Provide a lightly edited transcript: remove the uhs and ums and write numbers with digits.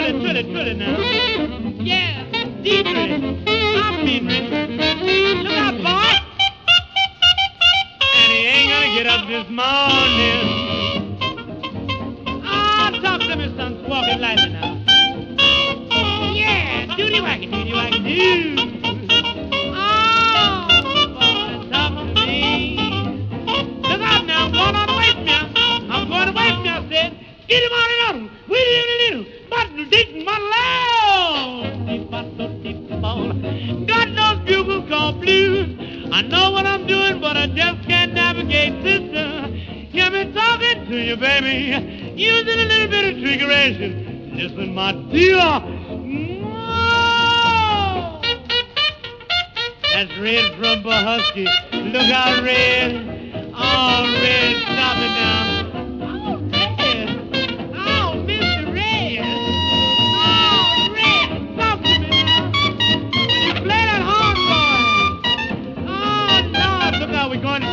Trilly now. Yeah, deep Trilly. I'm being rich. Look out, boy. And he ain't gonna get up this morning. Oh, talk to me, son. Walking lightly now. Yeah, doody-wacky, doo. Oh, boy, talk to me. Look out now, I'm going on away from you. I'm going away from you, I said. Get him on and on. We little, but deep, but low. Got those bugle call blues. I know what I'm doing, but I just can't navigate, sister. Hear me talking to you, baby. Using a little bit of trickeration. Listen, my dear. Whoa. That's Red from Husky. Look out, Red. Oh, Red, stop it now. We're going to